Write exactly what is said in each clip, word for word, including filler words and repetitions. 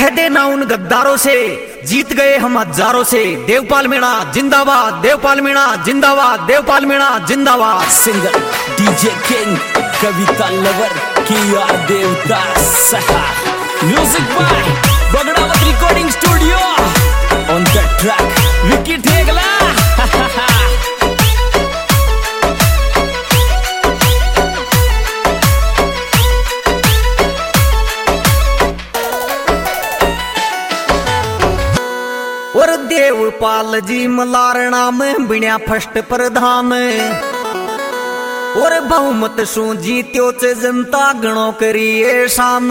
कह देना उन गद्दारों से, जीत गए हम हजारों से। देवपाल मीणा जिंदाबाद, देवपाल मीणा जिंदाबाद, देवपाल मीणा जिंदाबाद। Singer DJ king, Kavita lover की यार देवता सहा। Music by Bagdawat recording studio. On the track Vicky Thegla. और देवपाल जी मलारना में बिना फर्स्ट प्रधान, और बहुमत सू जीत्यो चे जनता गणो करिए शाम।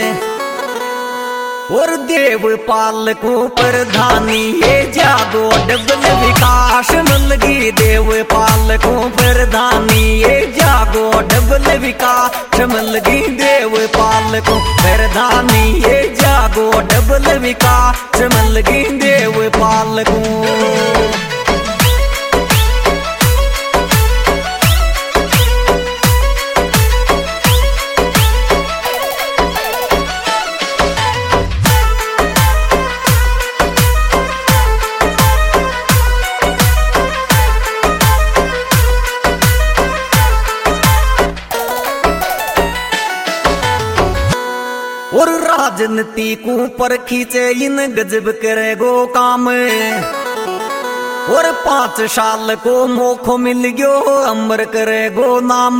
और देवपाल को प्रधानी ये जागो डबल विकास मिलगी। देवपाल को प्रधानी ये जागो डबल विकास मिलगी। देवपाल को प्रधानी ये जागो डबल विकास मिलगी। देवपाल को और राजनीति को पर खींचे इन गजब करेगो काम। और पांच साल को मौको मिल गयो अमर करेगो नाम।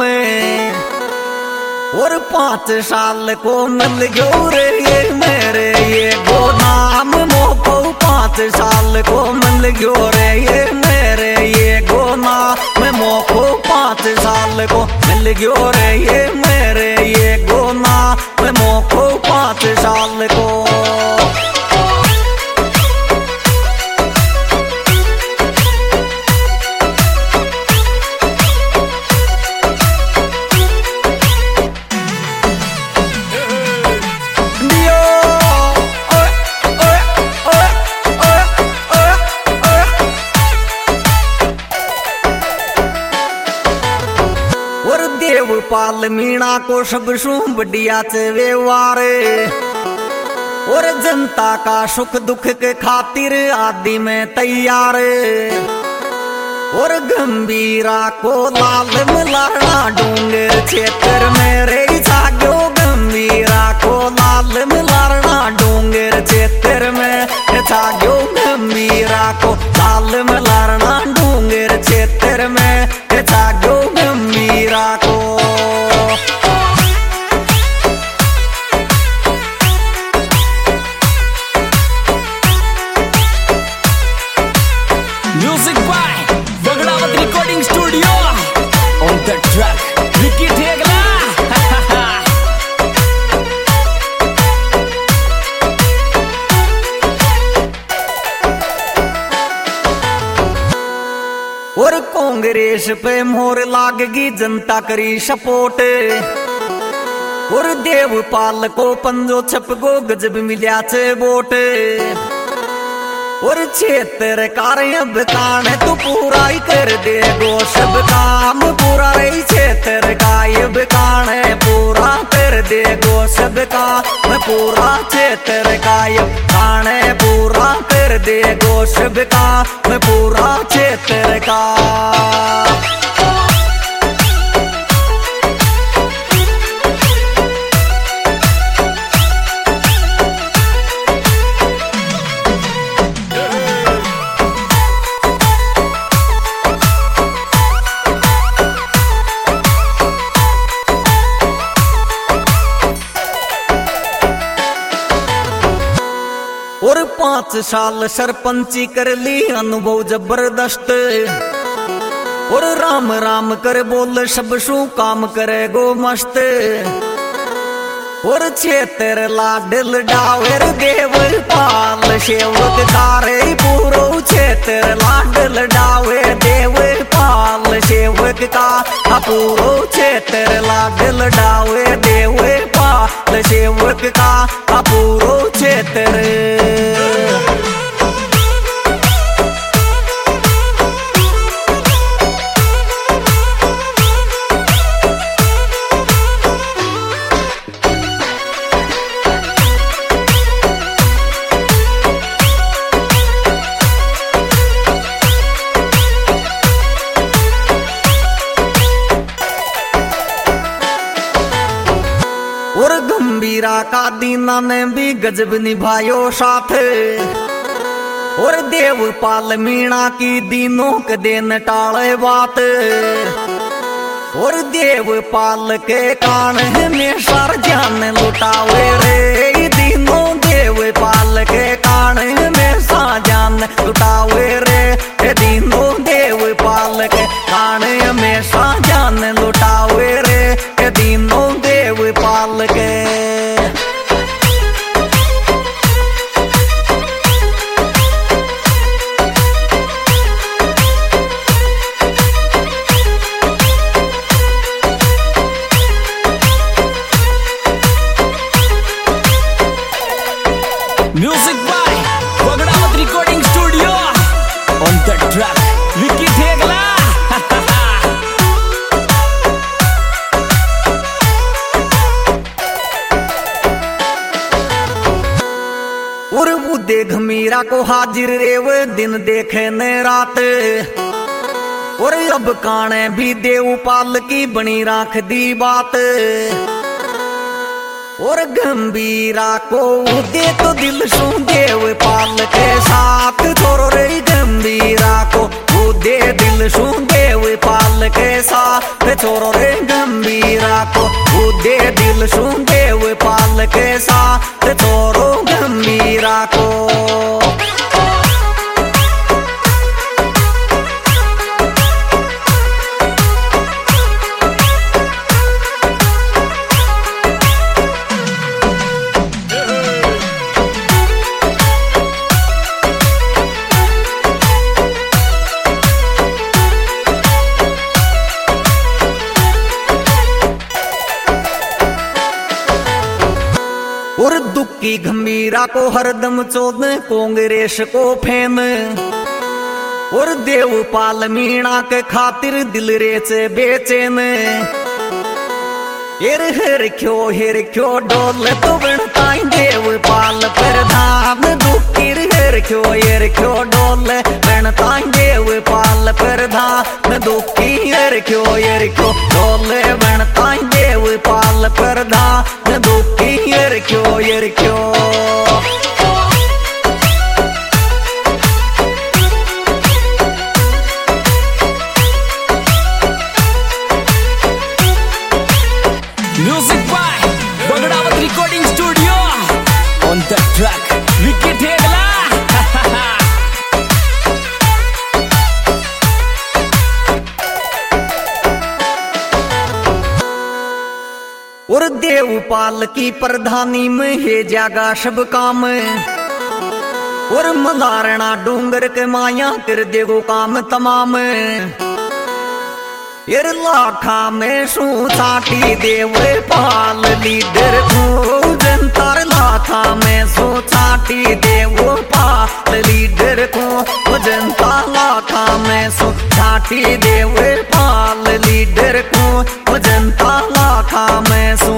और पांच साल को मिल गयो रे ये मेरे ये गो नाम मौको। पांच साल को मिल गयो रे ये मेरे ये गो नाम मौको। पांच साल को मिल गयो रे ये मेरे ये गो नाम मौको। पांच साल को देवपाल मीणा को सब सू बढ़िया चे व्यवहार। और जनता का सुख दुख के खातिर आदि में तैयार। और गंभीरा को लाल मलारना डूंगर क्षेत्र में रे जागो। गंभीरा को लाल मलारना डूंगर क्षेत्र में जागो। गंभीरा को लाल मलारना डूंगर क्षेत्र में जागो। गंभीरा को music by Bagdawat recording studio. On the track Vicky Thegla. और कांग्रेस पे मोहर लागगी जनता करी सपोर्ट। और देवपाल को पंजो छपगो गजब मिल्या छे वोट। और क्षेत्र कार्य अब कान तो पूरा ही कर देगो सब काम पूरा। रही क्षेत्र का अब कान पूरा कर देगो सब काम पूरा। क्षेत्र का अब कान पूरा कर देगो सब काम पूरा। क्षेत्र का और पांच साल सरपंची कर ली अनुभव जबरदस्त। और राम राम कर बोल सब सू काम करे गो मस्त। और क्षेत्र लाडल डावेर देवपाल सेवक कारे पूरो। क्षेत्र लाडल डावे देवपाल सेवक का पूरो। क्षेत्र लाडल डावे देवपाल सेवक का पूरो। क्षेत्र दीना ने भी गजब निभायो साथ। और देवपाल मीणा की दीनों के दिन टाले बात। और देवपाल के कान में सर जान लुटावे रे दीनों। देवपाल के कान में सा जान लुटावे रे दीनों। देवपाल के कान में सा जान लुटावे रे दीनों देवपाल के। Music by Bagdawat Recording Studio. On the track, Vicky Thegla. और वो देख मीरा को हाजिर रेव दिन देखे न रात। और अब काने भी देवपाल की बनी राख दी बात। और गंभीरा को दे तो दिल सू देवपाल के साथ। छोरो रे गंभीरा को दे दिल सू देवपाल के साथ। छोरो रे गंभीरा को दे दिल सू देवपाल के साथ। छोरो गंभीरा को और दुखी गंभीरा को हरदम चोद कांग्रेस को फेम। और देवपाल मीणा के खातिर दिल रेच बेचैन। हेर हेर क्यों हेर क्यों डोल तो बनता देवपाल प्रधान। दुखी हेर क्यों हेर क्यों डोल बनता देवपाल प्रधान। दुखी हेर क्यों हेर क्यों डोल बनता देवपाल प्रधान। दुखी हेर क्यों हेर क्यों। Music by Bagdawat Recording Studio. On the track, Vicky Thegla. और देवपाल की प्रधानी में है जागा सब काम। और मदारणा डूंगर के माया कर देगो काम तमाम। एर लाखा में सू छाटी देवपाल लीडर को जनतार। लाखा में सू छाटी देवपाल लीडर को जनता। लाखा में सू छाटी देवपाल लीडर को जनता। लाखा में सू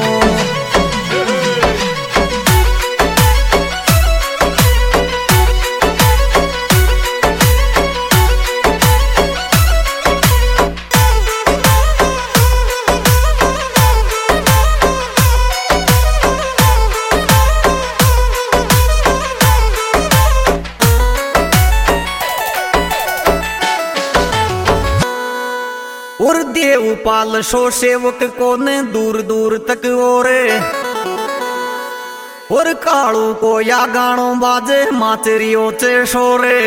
और देवपाल सो सेवक को ने दूर दूर तक और। और कालू को या गानो बाजे माचरियो चे शोरे।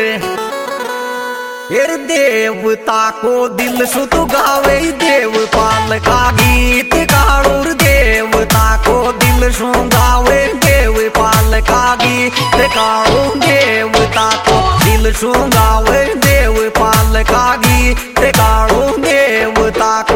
एर देवता को दिल सुत गावे देवपाल का गीत। कालूर देवता को दिल सु गावे देवपाल का गीत। कालू देवता को दिल सु गावे देवपाल का गीत। कालू देवता को।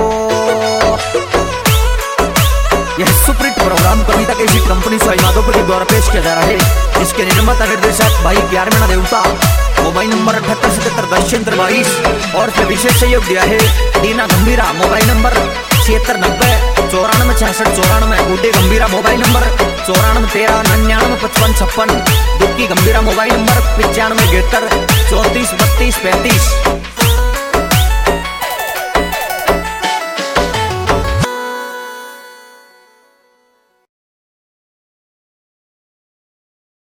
यह सुपरहिट प्रोग्राम कविता कैसी कंपनी सवाई माधोपुर के द्वारा पेश किया जा रहा है। इसके निर्माता निर्देशक भाई प्यार मीणा देवता। मोबाइल नंबर अठहत्तर सतहत्तर दशहत्तर बाईस। और फिर विशेष सहयोग दिया है दीना गंभीरा। मोबाइल नंबर छिहत्तर नब्बे चौरानवे छियासठ चौरानवे। उदय गंभीरा मोबाइल नंबर चौरानवे तेरह निन्यानवे पचपन छप्पन। दुक्की गंभीरा मोबाइल नंबर पचानवे इकहत्तर चौंतीस बत्तीस पैंतीस।